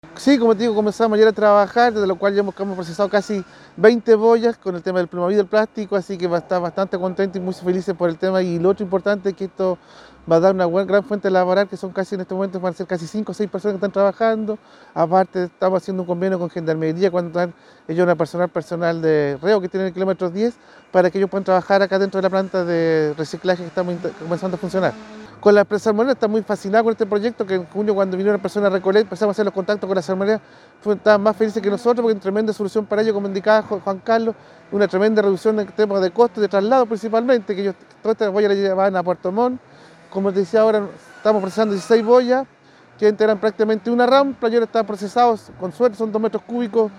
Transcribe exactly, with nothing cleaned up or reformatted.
Sí, como te digo, comenzamos ayer a trabajar, desde lo cual ya hemos, hemos procesado casi veinte boyas con el tema del plumaví del plástico, así que va a estar bastante contento y muy felices por el tema. Y lo otro importante es que esto va a dar una buena, gran fuente laboral, que son casi en este momento van a ser casi cinco o seis personas que están trabajando. Aparte, estamos haciendo un convenio con Gendarmería cuando están ellos una personal personal de reo que tienen el kilómetro diez para que ellos puedan trabajar acá dentro de la planta de reciclaje que estamos comenzando a funcionar. Con la empresa salmonera está muy fascinada con este proyecto, que en junio cuando vinieron las personas a Recoleta empezamos a hacer los contactos con la salmonera, estaban más felices que nosotros porque es una tremenda solución para ellos, como indicaba Juan Carlos, una tremenda reducción en temas de costos de traslado principalmente, que ellos todas estas boyas las llevaban a Puerto Montt. Como te decía, ahora estamos procesando dieciséis boyas que integran prácticamente una rampa y ahora están procesados, con suerte son dos metros cúbicos